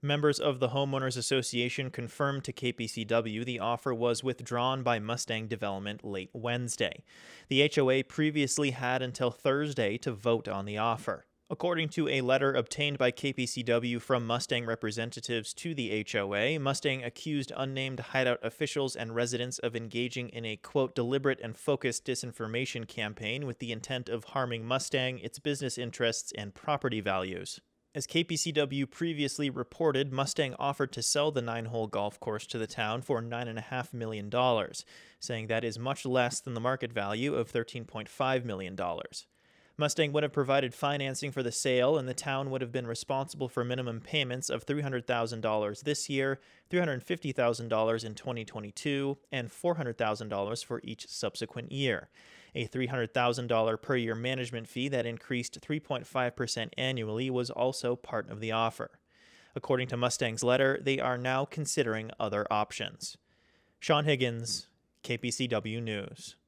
Members of the Homeowners Association confirmed to KPCW the offer was withdrawn by Mustang Development late Wednesday. The HOA previously had until Thursday to vote on the offer. According to a letter obtained by KPCW from Mustang representatives to the HOA, Mustang accused unnamed hideout officials and residents of engaging in a, quote, deliberate and focused disinformation campaign with the intent of harming Mustang, its business interests, and property values. As KPCW previously reported, Mustang offered to sell the 9-hole golf course to the town for $9.5 million, saying that is much less than the market value of $13.5 million. Mustang would have provided financing for the sale, and the town would have been responsible for minimum payments of $300,000 this year, $350,000 in 2022, and $400,000 for each subsequent year. A $300,000 per year management fee that increased 3.5% annually was also part of the offer. According to Mustang's letter, they are now considering other options. Sean Higgins, KPCW News.